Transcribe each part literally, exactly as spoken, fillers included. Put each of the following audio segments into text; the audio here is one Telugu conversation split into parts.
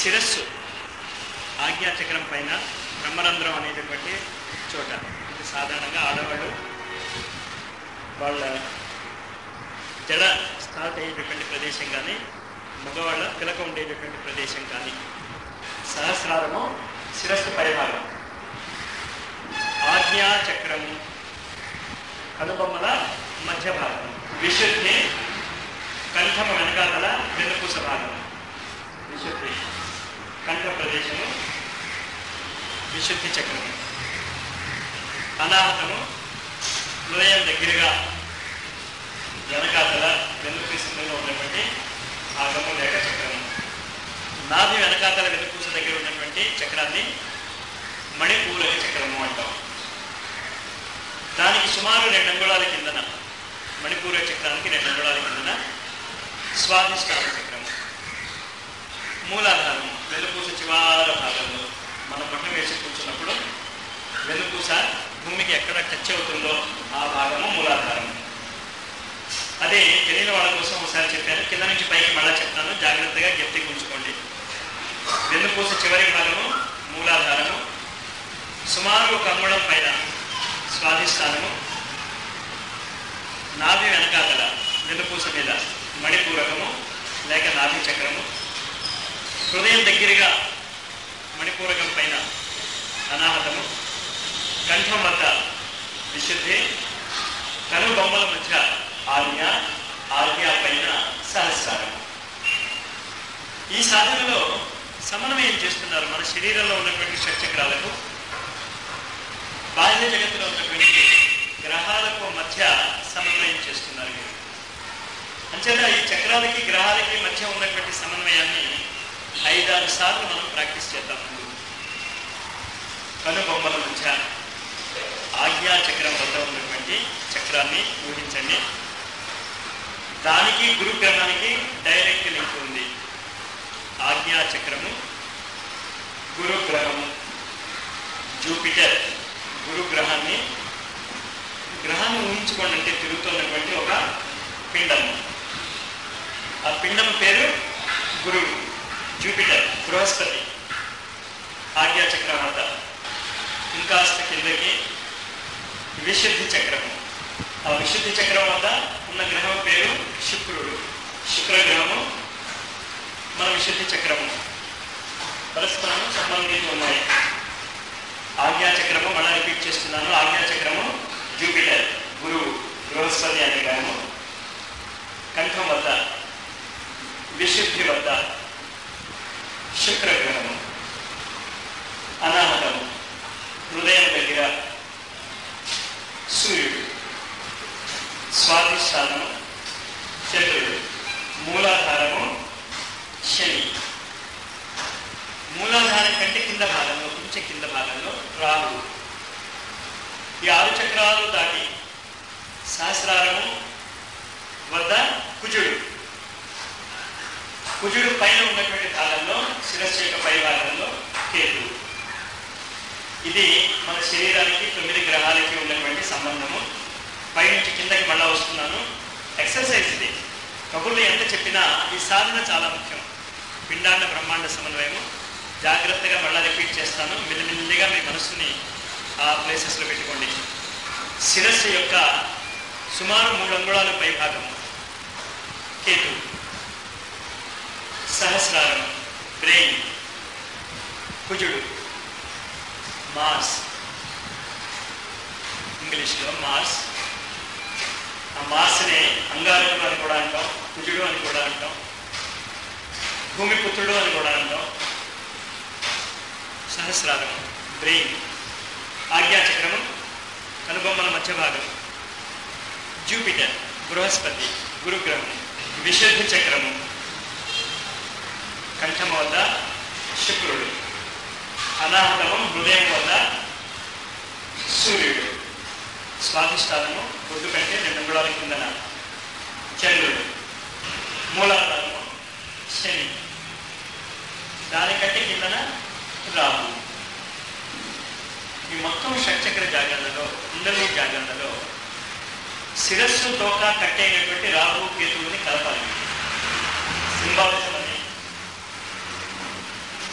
శిరస్సు ఆజ్ఞాచక్రం పైన బ్రహ్మరంధ్రం అనేటటువంటి చోట, ఇది సాధారణంగా ఆడవాళ్ళు వాళ్ళ జడ స్టార్ట్ అయ్యేటటువంటి ప్రదేశం కానీ, మగవాళ్ళ పిలక ఉండేటటువంటి ప్రదేశం కానీ. సహస్రారము శిరస్సు పైభాగం, ఆజ్ఞాచక్రము కనుబొమ్మల మధ్య భాగం, విశుద్ధి కంఠమ వెనకాతల వెన్నుపూస భాగం. విశుద్ధి కంఠ ప్రదేశము విశుద్ధి చక్రము. అనాహతము హృదయం దగ్గరగా వెనకాతల వెన్నుపూసలో ఉన్నటువంటి భాగము లేక చక్రము. నాభి వెనకాతల వెన్నుపూస దగ్గర ఉన్నటువంటి చక్రాన్ని మణిపూరక చక్రము అంటాం. దానికి సుమారు రెండు అంగుళాల కిందన, మణిపూర చక్రానికి రెండు అంగుళాల కిందన స్వాధిష్టాన చక్రము. మూలాధారం వెన్నుపూస చివార భాగంలో మనం బొట్ట వేసి కూర్చున్నప్పుడు వెన్నుపూస భూమికి ఎక్కడ టచ్ అవుతుందో ఆ భాగము మూలాధారం. అదే తెలియని వాళ్ళ కోసం ఒకసారి చెప్పాను, కింద నుంచి పైకి మళ్ళా చెప్తాను, జాగ్రత్తగా గట్టిగా ఉంచుకోండి. వెన్నుపూస చివరి భాగము మూలాధారము, సుమారు ఒక అంగుళం పైన స్వాధిష్టానము, నాభి వెనకాతల వెన్నుపూస మీద మణిపూరకము లేక నాభి చక్రము, హృదయం దగ్గరగా మణిపూరకం పైన అనాహతము, కంఠం వద్ద విశుద్ధి, కనుబొమ్మల మధ్య ఆజ్ఞ, ఆజ్ఞ పైన సహస్రారము. ఈ సాధనలో సమన్వయం చేస్తున్నారు మన శరీరంలో ఉన్నటువంటి షట్చక్రాలకు, బాహ్య జగత్తులో ఉన్నటువంటి గ్రహాలకు మధ్య సమన్వయం చేస్తున్నారు మీరు. అంచేత ఈ చక్రాలకి గ్రహాలకి మధ్య ఉన్నటువంటి సమన్వయాన్ని ఐదారు సార్లు మనం ప్రాక్టీస్ చేద్దాం. ముందు కనుబొమ్మల మధ్య ఆజ్ఞా చక్రం వద్ద ఉన్నటువంటి చక్రాన్ని ఊహించండి. దానికి గురుగ్రహానికి డైరెక్ట్ లింక్ ఉంది. ఆజ్ఞా చక్రము గురుగ్రహము, జూపిటర్ గురుగ్రహాన్ని, గ్రహాన్ని ఊహించుకోండి అంటే తిరుగుతున్నటువంటి ఒక పిండము. ఆ పిండం పేరు గురువు, జూపిటర్, బృహస్పతి. ఆజ్ఞా చక్రం వద్ద ఇంకాస్త కిందకి విశుద్ధి చక్రము. ఆ విశుద్ధి చక్రం వద్ద ఉన్న గ్రహం పేరు శుక్రుడు, శుక్రగ్రహము మన విశుద్ధి చక్రము. పరస్పరము సంబంధించి ఉన్నాయి. ఆజ్ఞాచక్రము మళ్ళీ రిపీట్ చేస్తున్నాను. ఆజ్ఞాచక్రము జూపిటర్, గురువు, బృహస్పతి అనే గ్రహము. కంఠం వద్ద విశుద్ధి వద్ద శుక్రగ్రహము. అనాహతము హృదయం దగ్గర సూర్యుడు, స్వాధిష్టానము చంద్రుడు, మూలాధారము శని. మూలాధారం కంటే కింద భాగంలో, కొంచెం కింద భాగంలో రాహు. ఈ ఆరు చక్రాలు దాటి సహస్రారము వద్ద కుజుడు, కుజుడు పైన ఉన్నటువంటి భాగంలో శిరస్సు యొక్క పై భాగంలో కేతు. ఇది మన శరీరానికి తొమ్మిది గ్రహాలకి ఉన్నటువంటి సంబంధము. పైనుంచి కిందకి మళ్ళా వస్తున్నాను. ఎక్సర్సైజ్ ఇది. కబుర్లు ఎంత చెప్పినా ఈ సాధన చాలా ముఖ్యం. పిండాండ బ్రహ్మాండ సమన్వయము. జాగ్రత్తగా మళ్ళా రిపీట్ చేస్తాను. మెల్లిమెల్లిగా మీ మనస్సుని ఆ ప్లేసెస్లో పెట్టుకోండి. శిరస్సు యొక్క సుమారు మూడు అంగుళాల పై భాగము కేతు. సహస్రారం బ్రెయిన్ కుజుడు, మార్స్, ఇంగ్లీష్లో మార్స్. ఆ మార్స్ని అంగారకుడు అని కూడా అంటాం, కుజుడు అని కూడా అంటాం, భూమిపుత్రుడు అని కూడా అంటాం. సహస్రారం బ్రెయిన్. ఆజ్ఞాచక్రము కనుబొమ్మల మధ్య భాగం జూపిటర్, బృహస్పతి, గురుగ్రహం. విశుద్ధి చక్రము కంఠం వద్ద శుక్రుడు. అనాహతము హృదయం వద్ద సూర్యుడు. స్వాధిష్టానము బొడ్డు కంటే రెండు అంగుళాల కిందన చంద్రుడు. మూలాధారము శని, దానికంటే కిందన రాహు. ఈ మొత్తం షట్చక్ర జాగరణలో, కుండలి జాగరణలో శిరస్సు తోక కట్టేటటువంటి రాహు కేతువుని కలపాలి. సింబాలిజం అని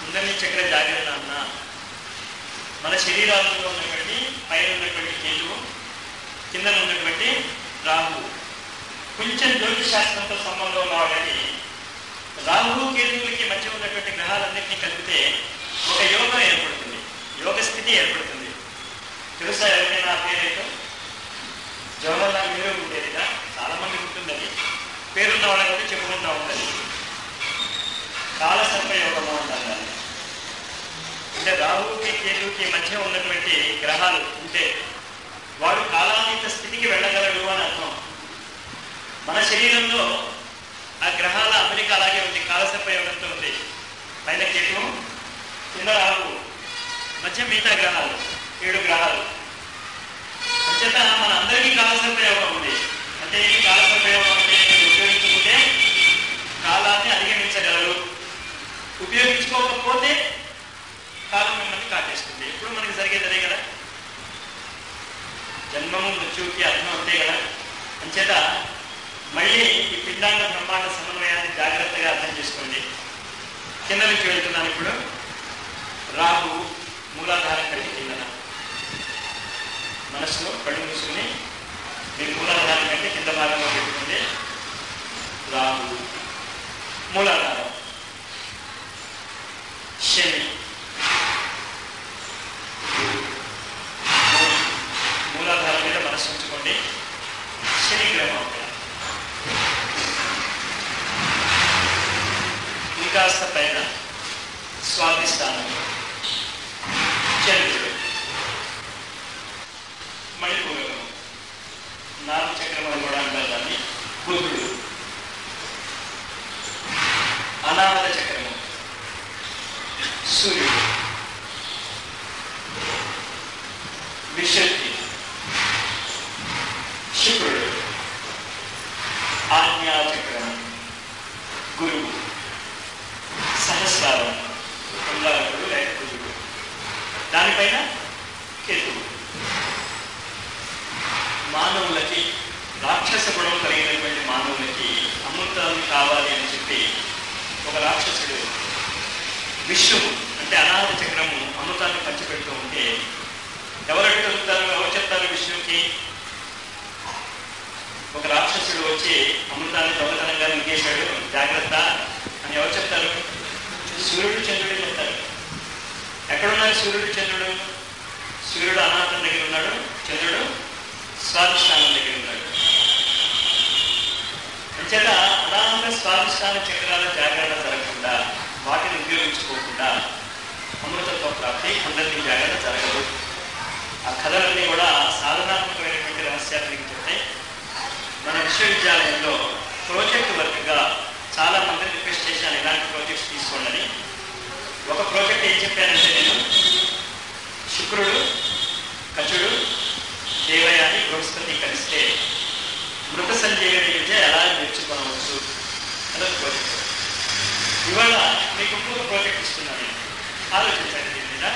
కుండలి చక్ర జాగ్రత్త అన్న మన శరీరాలలో ఉన్నటువంటి పైన ఉన్నటువంటి కేతువు, కింద ఉన్నటువంటి రాహువు. కొంచెం జ్యోతిష్ శాస్త్రంతో సంబంధం ఉన్న వాళ్ళకి రాహువు కేతువులకి మధ్య ఉన్నటువంటి గ్రహాలన్నింటినీ కలిపితే ఒక యోగం ఏర్పడుతుంది, యోగ స్థితి ఏర్పడుతుంది. తెలుసా ఎవరికైనా ఆ పేరేంటో? జవహర్లాల్ నెహ్రూ ఉండేదిగా, చాలా మంది ఉంటుంది. అది పేరున్న వాళ్ళకైతే చెప్పుకుంటూ ఉంటుంది. కాలసర్ప యోగము అంటారు దాన్ని. అంటే రాహువుకి కేతువుకి మధ్య ఉన్నటువంటి గ్రహాలు ఉంటే వాడు కాలాతీత స్థితికి వెళ్ళగలడు అని అర్థం. మన శరీరంలో ఆ గ్రహాల అమెరికా అలాగే ఉంది, కాలసర్ప యోగంతో ఉంది. పైన కేతువు, కింద రాహువు, మధ్య మిగతా గ్రహాలు, ఏడు గ్రహాలు. అంచేత మన అందరికీ కాలసర్ప యోగం ఉంది. అంటే ఈ కాలసర్ప యోగం అంటే ఉపయోగించుకుంటే కాలాన్ని అధిగమించగలరు, ఉపయోగించుకోకపోతే కాలం మిమ్మల్ని కాటేస్తుంది. ఎప్పుడు మనకి జరిగేది అదే కదా, జన్మము మృత్యువుకి అర్థం అంతే కదా. అంచేత మళ్ళీ ఈ పిండాంగ బ్రహ్మాండ సమన్వయాన్ని జాగ్రత్తగా అర్థం చేసుకోండి. కింద నుంచి వెళ్తున్నాను ఇప్పుడు. రాహు మూలాధారం కంటే కిందన, మనసులో కళ్ళు మూసుకుని మీరు మూలాధారం కంటే కింద భాగంలో పెట్టుకుంటే రాహు మూలాధారం. శని మూలాధారం మీద మనసు ఉంచుకోండి. శని గ్రహం అక్కడ. ఇంకాస్త పైన స్వాధిష్టానం చంద్రుడు. మణిపూరకం, నాలుగు చక్రములు కూడా అంటారు దాన్ని. బుధుడు, అనాహత చక్రము సూర్యుడు, విశుద్ధి శుక్రుడు, ఆజ్ఞాచక్రము గురువు, సహస్రారం కుంభకుడు లేక కుజుడు, దానిపైన కేతువు. మానవులకి రాక్షస గుణం కలిగినటువంటి మానవులకి అమృతాలు కావాలి అని చెప్పి ఒక రాక్షసుడు విష్ణువు అంటే అనాహత చక్రము అమృతాన్ని పంచిపెడుతూ ఉంటే ఎవరు అడుగుతారు, ఎవరు చెప్తారు విష్ణువుకి? ఒక రాక్షసుడు వచ్చి అమృతాన్ని దొంగతనంగా మింగేశాడు జాగ్రత్త అని ఎవరు చెప్తారు? సూర్యుడు చంద్రుడు చెప్తారు. ఎక్కడున్నారు సూర్యుడు చంద్రుడు? సూర్యుడు అనాహతం దగ్గర ఉన్నాడు, చంద్రుడు స్వాధిష్టానం దగ్గర ఉన్నాడు. అంచేత అనాహత స్వాధిష్టాన చక్రాల జాగ్రత్త జరగకుండా, వాటిని ఉపయోగించుకోకుండా అమృతత్వ ప్రాప్తి అందరికీ జాగ్రత్త జరగదు. ఆ కథలన్నీ కూడా సాధనాత్మకమైనటువంటి రహస్యాలు మీకు చెప్తాయి. మన విశ్వవిద్యాలయంలో ప్రాజెక్ట్ వర్క్గా చాలా మందిని రిక్వెస్ట్ చేశాను ఇలాంటి ప్రాజెక్ట్స్ తీసుకోండి. ఒక ప్రాజెక్ట్ ఏం చెప్పానంటే, నేను శుక్రుడు, కచుడు, దేవయాని, బృహస్పతి కలిస్తే మృత సంజీవని విద్య ఎలా నేర్చుకోవచ్చు అదొక ప్రాజెక్ట్. ఇవాళ మీకు ఇంకొక ప్రాజెక్ట్ ఇస్తున్నాను, ఆలోచించండి దీని మీద.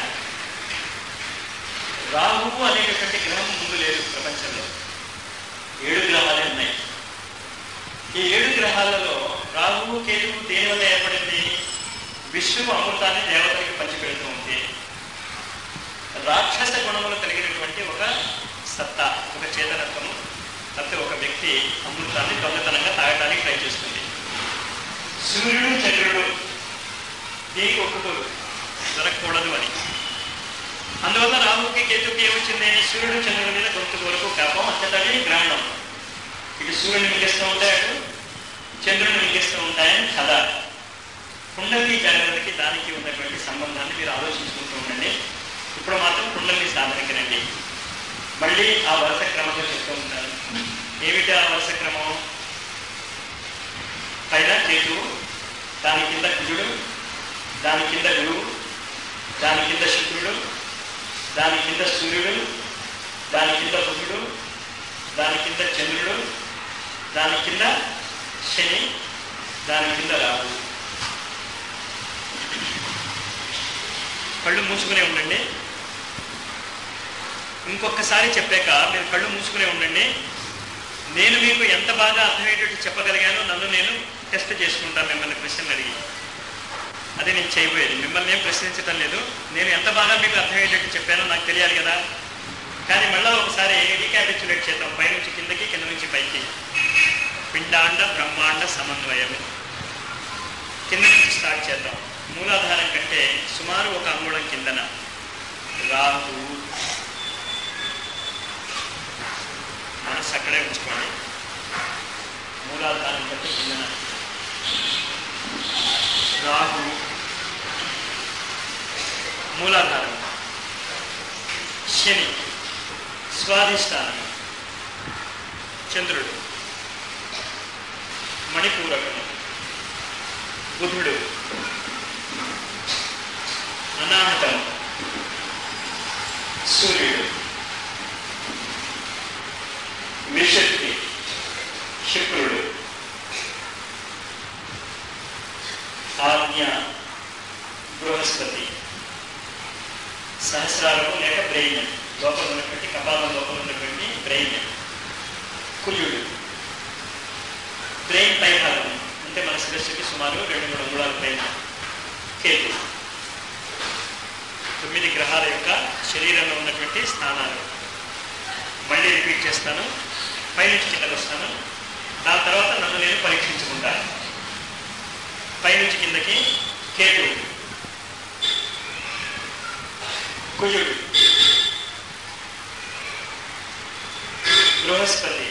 రాహువు అనేటటువంటి గ్రహం ముందు లేదు ప్రపంచంలో, ఏడు గ్రహాలే ఉన్నాయి. ఈ ఏడు గ్రహాలలో రాహువు కేతువు దేని వల్ల ఏర్పడింది? విష్ణువు అమృతాన్ని దేవతలకు పంచిపెడుతూ ఉంటే రాక్షస గుణములు కలిగినటువంటి ఒక సత్తా, ఒక చేతనత్వము, లేకపోతే ఒక వ్యక్తి అమృతాన్ని దొంగతనంగా తాగడానికి ట్రై చేస్తుంది. సూర్యుడు చంద్రుడు దీనికి ఒప్పుకోరు, జరగకూడదు అని. అందువల్ల రాహుకి కేతుకి ఏమొచ్చింది? సూర్యుడు చంద్రుడి మీద గొంతు వరకు కాపం, అంతటా గ్రహణం. ఇటు సూర్యుడిని మింగేస్తూ ఉంటాయి, అటు చంద్రుడిని మింగేస్తూ ఉంటాయని కథ. కుండలి జాగ్రత్తకి దానికి ఉన్నటువంటి సంబంధాన్ని మీరు ఆలోచించుకుంటూ ఉండండి. ఇప్పుడు మాత్రం కుండలి సాధనకి రండి. మళ్ళీ ఆ వరుస క్రమంలో చెప్తూ ఉంటాను. ఏమిటి ఆ వరుస క్రమం? పైన కేతువు, దాని కింద కుజుడు, దాని కింద గురువు, దాని కింద శుక్రుడు, దాని కింద సూర్యుడు, దాని కింద బుధుడు, దాని కింద చంద్రుడు, దాని కింద శని, దాని కింద రాహు. కళ్ళు మూసుకునే ఉండండి. ఇంకొకసారి చెప్పాక మీరు కళ్ళు మూసుకునే ఉండండి. నేను మీకు ఎంత బాగా అర్థమయ్యేటట్టు చెప్పగలిగానో నన్ను నేను టెస్ట్ చేసుకుంటాను మిమ్మల్ని ప్రశ్నలు అడిగి. అది నేను చేయబోయేది. మిమ్మల్ని ఏం ప్రశ్నించడం లేదు, నేను ఎంత బాగా మీకు అర్థమయ్యేటట్టు చెప్పానో నాకు తెలియాలి కదా. కానీ మళ్ళీ ఒకసారి రీక్యాపిచులేట్ చేద్దాం, పైనుంచి కిందకి, కింద నుంచి పైకి. పిండాండ బ్రహ్మాండ సమన్వయం. కింద నుంచి స్టార్ట్ చేద్దాం. మూలాధారం కంటే సుమారు ఒక అంగుళం కిందన రాహు. మనసు అక్కడే ఉంచుకోండి. మూలాధారం కంటే కిందన రాహు. మూలాధారం. శని స్వాధిష్టానం. చంద్రుడు మణిపూరకము. బుధుడు అనాహతం. సూర్యుడు విశక్తి. శుక్రుడు ఆజ్ఞ. బృహస్పతి సహస్రారము లేక బ్రెయిన్, లోపల ఉన్నటువంటి కపాలం లోపల ఉన్నటువంటి బ్రెయిన్. కుజుడు బ్రెయిన్ పై భాగం, అంటే మన శిరస్సుకి సుమారు రెండు మూడు అంగుళాల పైన. కేతు. తొమ్మిది గ్రహాల యొక్క శరీరంలో ఉన్నటువంటి స్థానాలు. మళ్ళీ రిపీట్ చేస్తాను, పైనుంచి కిందకు వస్తాను. దాని తర్వాత నన్ను నేను పరీక్షించుకుంటాను. పైనుంచి కిందకి కేతు, కుజుడు, బృహస్పతి,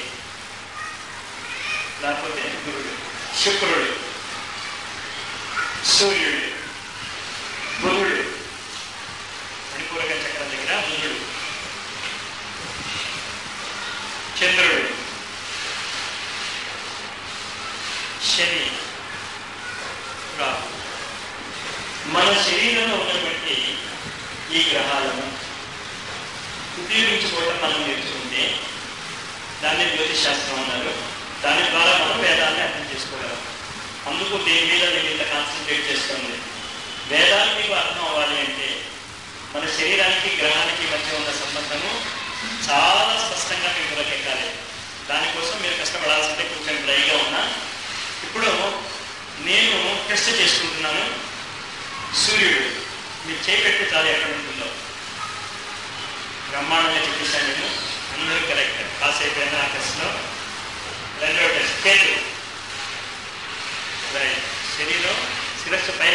లేకపోతే గురుడు, శుక్రుడు, సూర్యుడు, బుధుడు, మణిపూరక చక్రం దగ్గర బుధుడు, చంద్రుడు, శని, రాహు. మన శరీరంలో ఉన్నటువంటి ఈ గ్రహాలను ఉపయోగించుకోవటం మనం నేర్చుకుంటే దాన్ని జ్యోతిష్ శాస్త్రం అన్నారు. దాని ద్వారా మనం వేదాన్ని అర్థం చేసుకోగలం. అందుకు దేని మీద నేను ఇంత కాన్సన్ట్రేట్ చేస్తుంది. వేదాలు మీకు అర్థం అవ్వాలి అంటే మన శరీరానికి గ్రహానికి మధ్య ఉన్న సంబంధము చాలా స్పష్టంగా మీకు దొరకెక్కాలి. దానికోసం మీరు కష్టపడాల్సిందే. కొంచెం డ్రైగా ఉన్నా. ఇప్పుడు నేను టెస్ట్ చేసుకుంటున్నాను. సూర్యుడు మీరు చేపెట్టి చాలు ఎక్కడ ఉంటుందో బ్రహ్మాండంగా చెప్పేశాను నేను. అందరూ కరెక్ట్. పాస్ అయిపోయిన ఆ టెస్ట్లో. రెండవ టెస్ట్ కేతు. రైట్. శరీరం శిరస్సు పైన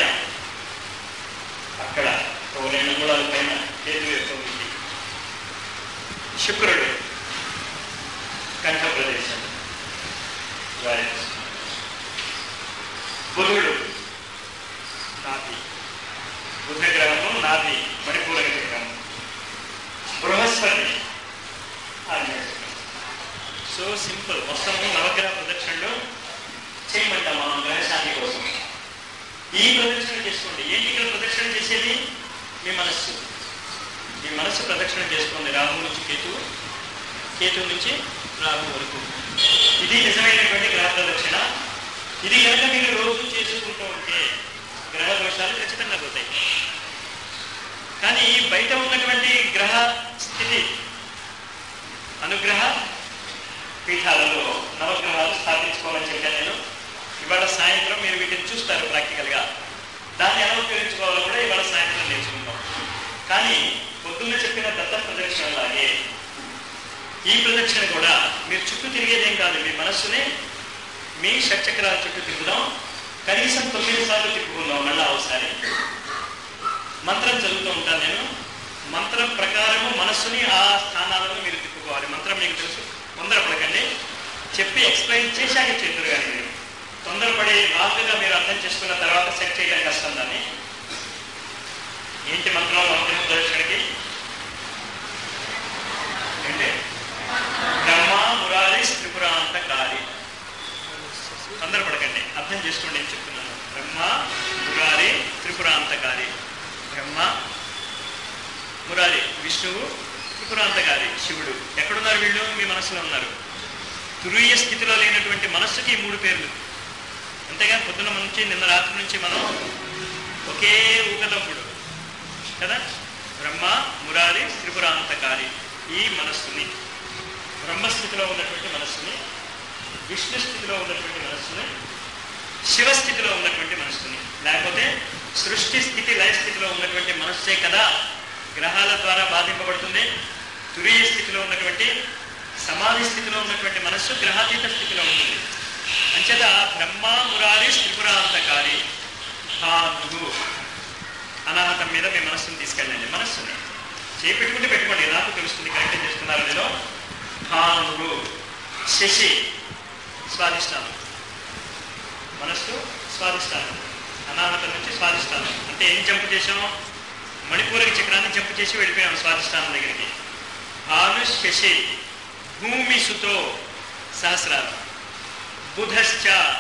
అక్కడ ఒక రెండు అంగుళాల పైన కేతు యొక్క ఉంది. శుక్రుడు కంఠ ప్రదేశం. రైట్. బుధుడు నాభి. బుధ గ్రహము నాభి, మణిపూరక చక్రము. బృహస్పతి ఆగ్నేయచక్రం. So simple. మొత్తము నవగ్రహ ప్రదక్షిణలు చేయమంటాం మనం గ్రహశాంతి కోసం. ఈ ప్రదక్షిణ చేసుకోండి. ఏంటి ఇక్కడ ప్రదక్షిణ చేసేది? మీ మనస్సు. మీ మనస్సు ప్రదక్షిణ చేసుకోండి. రాహు నుంచి కేతు, కేతు నుంచి రాహు వరకు. ఇది నిజమైనటువంటి గ్రహ ప్రదక్షిణ. ఇది కనుక మీరు రోజు చేసుకుంటూ ఉంటే గ్రహ దోషాలు ఖచ్చితంగా పోతాయి. కానీ బయట ఉన్నటువంటి గ్రహ స్థితి అనుగ్రహ పీఠాలలో నవగ్రహాలు స్థాపించుకోవాలని చెప్పాను నేను. ఇవాళ సాయంత్రం మీరు వీటిని చూస్తారు ప్రాక్టికల్గా. దాన్ని ఎలా ఉపయోగించుకోవాలో కూడా ఇవాళ సాయంత్రం నేర్చుకుంటాం. కానీ పొద్దున్న చెప్పిన దత్త ప్రదక్షిణలాగే ఈ ప్రదక్షిణ కూడా మీరు చుట్టూ తిరిగేదేం కాదు. మీ మనస్సునే మీ షట్చక్రాల చుట్టూ తిరుగుదాం. కనీసం తొమ్మిది సార్లు తిప్పుకుందాం. మళ్ళీ ఒకసారి మంత్రం చదువుతూ ఉంటాను నేను. మంత్రం ప్రకారము మనస్సుని ఆ స్థానాలను మీరు తిప్పుకోవాలి. మంత్రం మీకు తెలుసు, తొందరపడకండి. చెప్పి ఎక్స్ప్లెయిన్ చేశాక చేతురు. కానీ మీరు తొందరపడి రాంగ్గా మీరు అర్థం చేసుకున్న తర్వాత సెట్ చేయడం కష్టం. దాన్ని ఏంటి మంత్రం? మంత్రం దర్శనకి ఏంటి? బ్రహ్మ మురారి త్రిపురాంతకారి. తొందరపడకండి, అర్థం చేసుకోండి. నేను చెప్తున్నాను. బ్రహ్మ మురారి త్రిపురాంతకారి. బ్రహ్మ మురారి విష్ణువు, త్రిపురాంతకారి శివుడు. ఎక్కడున్నారు వీళ్ళు? మీ మనస్సులో ఉన్నారు. తురీయ స్థితిలో లేనటువంటి మనస్సుకి ఈ మూడు పేర్లు. అంతేగా పొద్దున్న నుంచి నిన్న రాత్రి నుంచి మనం ఒకే ఊకదంపుడు కదా. బ్రహ్మ మురారి త్రిపురాంతకారి. ఈ మనస్సుని, బ్రహ్మస్థితిలో ఉన్నటువంటి మనస్సుని, విష్ణు స్థితిలో ఉన్నటువంటి మనస్సుని, శివస్థితిలో ఉన్నటువంటి మనస్సుని, లేకపోతే సృష్టి స్థితి లయ స్థితిలో ఉన్నటువంటి మనస్సే కదా గ్రహాల ద్వారా బాధింపబడుతుంది. తురీయ స్థితిలో ఉన్నటువంటి సమాధి స్థితిలో ఉన్నటువంటి మనస్సు గ్రహాతీత స్థితిలో ఉంటుంది. అంచేత బ్రహ్మ మురారి త్రిపురాంతకారి భాను అనాహతం మీద మీ మనస్సును తీసుకెళ్ళండి. మనస్సుని చేపెట్టుకుంటే పెట్టుకోండి, నాకు తెలుస్తుంది కరెక్ట్ చేస్తున్నారు నేను. భాను శశి స్వాదిష్టానం, మనస్సు స్వాదిష్టానం, అనాహతం నుంచి స్వాదిష్టానం. అంటే ఏం జంపు చేసాం? మణిపూరక చక్రాన్ని జంపు చేసి వెళ్ళిపోయాం స్వాదిష్టానం దగ్గరికి. భాను శశి భూమి సుతో సహస్రాలు, బుధశ్చ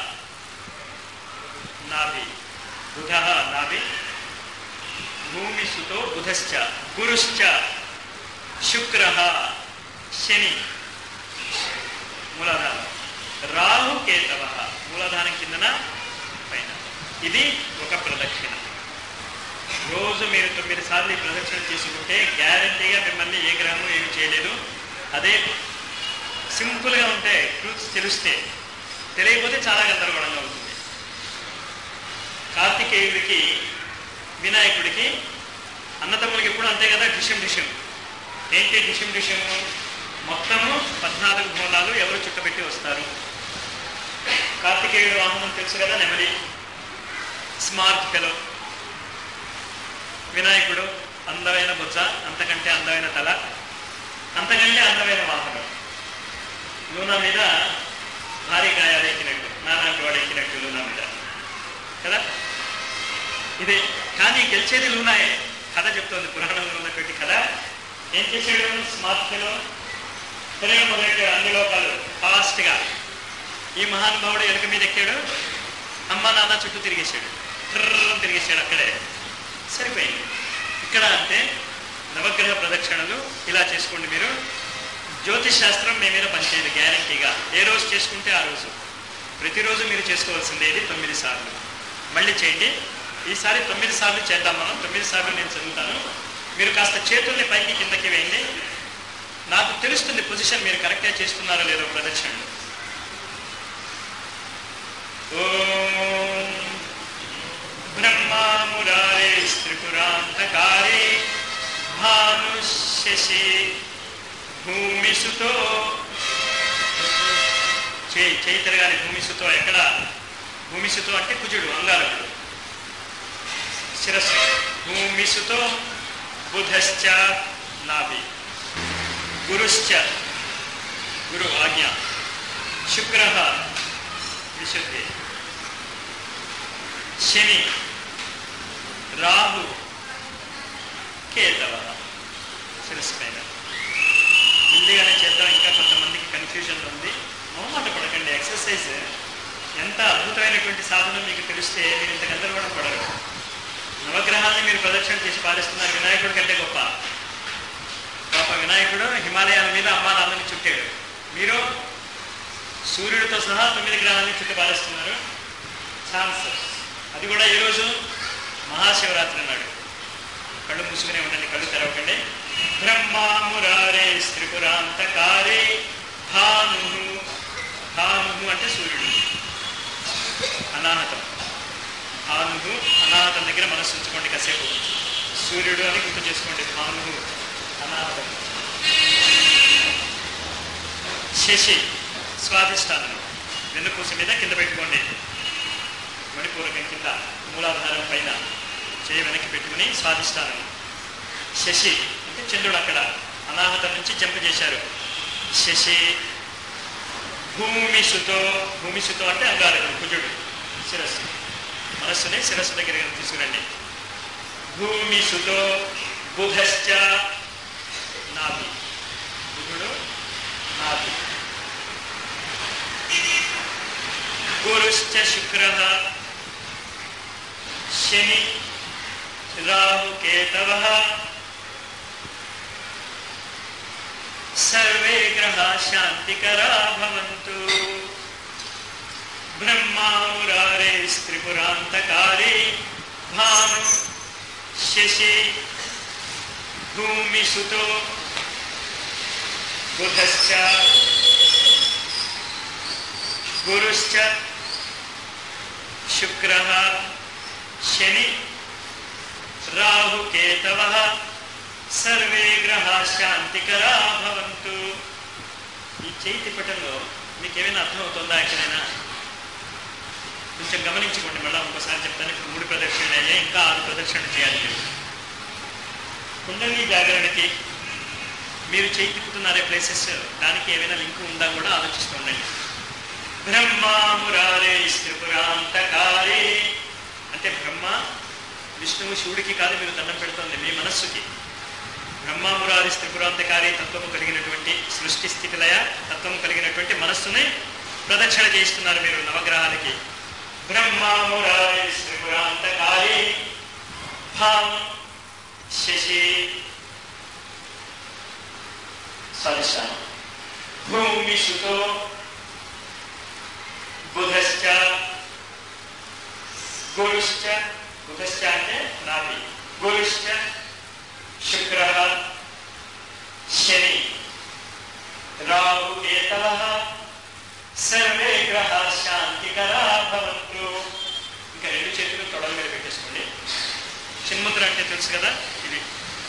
నాభి, బుధ నాభి, భూమి సుతో బుధశ్చ, గురుశ్చ శుక్ర శని మూలాధారం, రాహు కేతవ మూలాధారం కిందన పైన. ఇది ఒక ప్రదక్షిణ. రోజు మీరు తొమ్మిది సార్లు ఈ ప్రదక్షిణ చేసుకుంటే గ్యారంటీగా మిమ్మల్ని ఏ గ్రహము ఏమి చేయలేదు. అదే సింపుల్గా ఉంటే ట్రూత్స్ తెలిస్తే, తెలియకపోతే చాలా గందరగోళంగా ఉంటుంది. కార్తికేయుడికి వినాయకుడికి అన్నతమ్ములకి ఎప్పుడు అంతే కదా, డిషం డిషం. ఏంటి డిషం డిషము? మొత్తము పద్నాలుగు మూలాలు ఎవరు చుట్టబెట్టి వస్తారు. కార్తికేయుడు వాహనం తెలుసు కదా, నెమలి, స్మార్ట్ ఫెలో. వినాయకుడు అందమైన బొజ్జ, అంతకంటే అందమైన తల, అంతకంటే అందమైన వాహనం. లూనా మీద భారీ గాయాలు ఎక్కినట్టు, నానాటి వాడు ఎక్కినట్టు లూనా మీద కదా ఇదే. కానీ గెలిచేది లూనాయే. కథ చెప్తోంది పురాణంలో ఉన్నటువంటి కథ. ఏం చేశాడు స్మార్ట్ ఫెలో? తిరగ మొదలెట్టాడు అన్ని లోకాలు ఫాస్ట్గా. ఈ మహానుభావుడు ఎలుక మీద ఎక్కాడు, అమ్మ నాన్న చుట్టూ తిరిగేశాడు, ట్రర్రం తిరిగేశాడు. అక్కడే సరిపోయింది. ఇక్కడ అంటే నవగ్రహ ప్రదక్షిణలు ఇలా చేసుకోండి మీరు. జ్యోతిష్ శాస్త్రం మీ మీద పనిచేయదు గ్యారంటీగా. ఏ రోజు చేసుకుంటే ఆ రోజు, ప్రతిరోజు మీరు చేసుకోవాల్సిందే. ఇది తొమ్మిది సార్లు మళ్ళీ చేయండి. ఈసారి తొమ్మిది సార్లు చేద్దాం మనం. తొమ్మిది సార్లు నేను చదువుతాను, మీరు కాస్త చేతుల్ని పైకి కిందకి వేయండి. నాకు తెలుస్తుంది పొజిషన్ మీరు కరెక్ట్గా చేస్తున్నారో లేదో ప్రదక్షిణలు. ఓం బ్రహ్మా మురారే త్రిపురాంతకారే భాను శశి భూమి సుతో. చేయి చేయి తిరగాలి. భూమి సుతో ఎక్కడ? భూమి సుతో అంటే కుజుడు, అంగారకుడు. శిరస్సు భూమి సుతో బుధశ్చ నాభి, గురుశ్చ గురు ఆజ్ఞ, శుక్ర విశుద్ధి, శని రాహు కేతవ శిరస్సు పైన. ముందుగానే చేద్దాం, ఇంకా కొంతమందికి కన్ఫ్యూజన్ ఉంది. మొహమాట పడకండి. ఎక్సర్సైజ్ ఎంత అద్భుతమైనటువంటి సాధన మీకు తెలిస్తే మీరు ఇంత గందరగోళం పడరు. నవగ్రహాన్ని మీరు ప్రదక్షిణ చేసి పాలిస్తున్నారు. వినాయకుడి కంటే గొప్ప. పాప వినాయకుడు హిమాలయాల మీద అమ్మా నాన్నని చుట్టాడు. మీరు సూర్యుడితో సహా తొమ్మిది గ్రహాలని చుట్టి పాలిస్తున్నారు. ఛాన్స్. అది కూడా ఈరోజు మహాశివరాత్రి నాడు. కళ్ళు మూసుకునే ఉండండి, కళ్ళు తెరవకండి. బ్రహ్మా మురారే త్రిపురాంతకారే భాను. భాను అంటే సూర్యుడు, అనాహతం. భాను అనాహతం దగ్గర మనస్సు ఉంచుకోండి కాసేపు. సూర్యుడు అని గుర్తు చేసుకోండి. భాను అనాహతం. శశి స్వాదిష్టానం వెన్నుపూస మీద కింద పెట్టుకోండి. మణిపూరకం కింద మూలాధారం పైన చేయి వెనక్కి పెట్టుకుని స్వాదిష్టానం. శశి అంటే చంద్రుడు. అక్కడ అనాహతం నుంచి జంప్ చేశారు. శశి భూమి సుతో. భూమి సుతో అంటే అంగారకుడు, కుజుడు. శిరస్సు, మనస్సుని శిరస్సు దగ్గర తీసుకురండి. భూమి సుతో బుధశ్చ నాభి, బుధుడు నాభి, గురుశ్చ శుక్ర శని రాహు కేతవ. సర్వే గ్రహా శాంతికరా భవంతు. బ్రహ్మా మురారే త్రిపురాంతకారే భాను శశి భూమి సుతో బుధశ్చ గురుశ్చ శుక్ర శని రాహుకేతవ సర్వే గ్రహ శాంతికరా భవంతు. ఈ చేతి పటంలో మీకు ఏమైనా అర్థమవుతుందా? ఎక్కడైనా కొంచెం గమనించుకోండి. మళ్ళీ ఇంకోసారి చెప్తాను. ఇప్పుడు మూడు ప్రదక్షిణలు అయ్యాయి, ఇంకా ఆరు ప్రదక్షిణలు చేయాలి. మీరు కుండలి జాగరణకి మీరు చేయి తిప్పుతున్నారే ప్లేసెస్, దానికి ఏమైనా లింక్ ఉందా కూడా ఆలోచిస్తుండండి. బ్రహ్మ మురారే త్రిపురాంతకారే అంటే బ్రహ్మ విష్ణువు శివుడికి కాదు మీరు దండం పెడుతోంది, మీ మనస్సుకి. బ్రహ్మ మురారి త్రిపురాంతకారి తత్వము కలిగినటువంటి సృష్టి స్థితిలయ తత్వము కలిగినటువంటి మనస్సుని ప్రదక్షిణ చేయిస్తున్నారు మీరు నవగ్రహాలకి. బ్రహ్మ మురారి త్రిపురాంతకారి భాం శశి సదశాన భూమి సుతో బుధశ్చ గురుశ్చ బుధశ్చ అంటే నాభి గురుశ్చ శుక్ర శని రాహు కేతవ సర్వే గ్రహ శాంతికరా భవంతు. ఇంకా రెండు చేతులు తొడల మీద పెట్టేసుకోండి. చిన్ముద్ర అంటే తెలుసు కదా, ఇది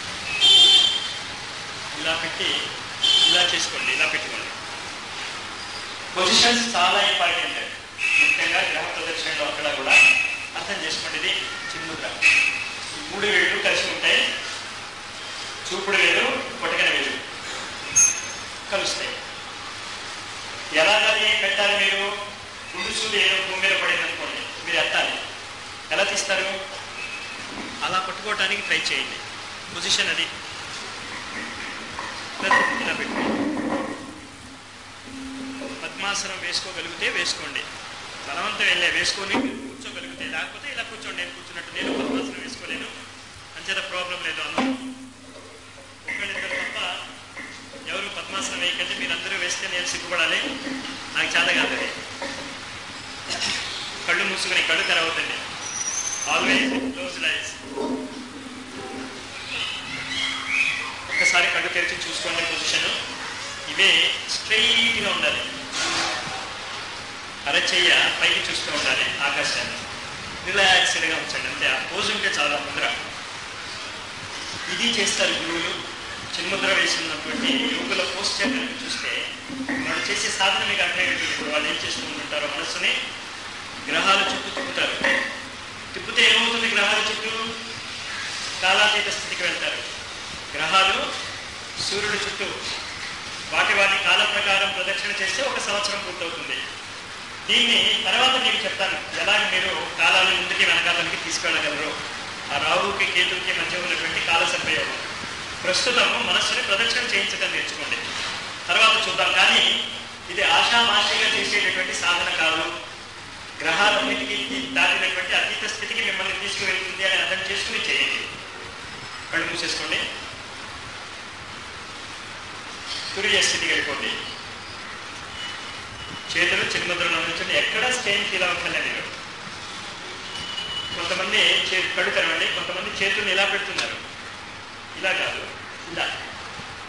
ఇలా పెట్టి ఇలా చేసుకోండి, ఇలా పెట్టుకోండి. పొజిషన్స్ చాలా ఇంపార్టెంట్, ముఖ్యంగా గ్రహ ప్రదక్షిణలో అక్కడ కూడా అర్థం చేసుకోండి. ఇది చిన్ముద్ర. ఈ మూడు వేళ్ళు కలిసి ఉంటాయి, చూపుడు వేలు పొటకన వేలు కలుస్తాయి. ఎలాగది పెట్టాలి? మీరు పులుసులు ఏదో భూమి మీద పడింది అనుకోండి, మీరు ఎత్తాలి. ఎలా తీస్తారు? అలా పట్టుకోవటానికి ట్రై చేయండి. పొజిషన్ అది. ఇలా పెట్టుకోండి. పద్మాసనం వేసుకోగలిగితే వేసుకోండి, బలవంతం వెళ్ళే వేసుకొని కూర్చోగలిగితే, లేకపోతే ఇలా కూర్చోండి. నేను కూర్చున్నట్టు. నేను పద్మాసనం వేసుకోలేను, అంచేత ప్రాబ్లం లేదు. అందరూ ఒకళ్ళిద్దరు తప్ప ఎవరు పద్మాసనం వేయకండి. మీరందరూ వేస్తే నేను సిగ్గుపడాలి, నాకు చాలా కాదు. కళ్ళు మూసుకుని కళ్ళు తెరవద్దండి. Always close eyes. ఒక్కసారి కళ్ళు తెరిచి చూసుకోండి పొజిషన్. ఇవే స్ట్రైట్గా ఉండాలి. అరచెయ్య పైకి చూస్తూ ఉండాలి ఆకాశాన్ని. రిలాక్స్డ్గా ఉంచండి అంతే. ఆ పోజు ఉంటే చాలా ముద్ర. ఇది చేస్తారు గురువులు. చిన్ముద్ర వేసినటువంటి యోగుల పోస్టర్ కనుక చూస్తే వాళ్ళు చేసే సాధన మీకు అర్థమయ్యేది. ఇప్పుడు వాళ్ళు ఏం చేస్తూ ఉంటారో మనస్సుని గ్రహాల చుట్టూ తిప్పుతారు. తిప్పితే ఏమవుతుంది? గ్రహాల చుట్టూ కాలాతీత స్థితికి వెళ్తారు. గ్రహాలు సూర్యుడి చుట్టూ వాటి వాటి కాల ప్రకారం ప్రదక్షిణ చేస్తే ఒక సంవత్సరం పూర్తవుతుంది. దీన్ని తర్వాత మీకు చెప్తాను, ఎలాగ మీరు కాలాలు ముందుకి వెనకాలకి తీసుకెళ్ళగలరు. ఆ రాహుకి కేతుకి మధ్య ఉన్నటువంటి కాల సర్పయోగం. ప్రస్తుతం మనస్సుని ప్రదక్షిణ చేయించడం నేర్చుకోండి, తర్వాత చూద్దాం. కానీ ఇది ఆషామాషిగా చేసేటటువంటి సాధన కాదు. గ్రహాలన్నిటికీ దాటినటువంటి అతీత స్థితికి మిమ్మల్ని తీసుకువెళ్తుంది అని అర్థం చేసుకుని చేయండి. కళ్ళు మూసేసుకోండి. తురియ స్థితికి వెళ్ళిపోండి. చేతులు చిన్ముద్రలో ఉంచండి. ఎక్కడ స్టేన్ ఫీల్ అవుతుంది మీరు. కొంతమంది చే కళ్ళు తెరవండి, కొంతమంది చేతులు ఇలా పెడుతున్నారు. ఇలా కాదు, ఇలా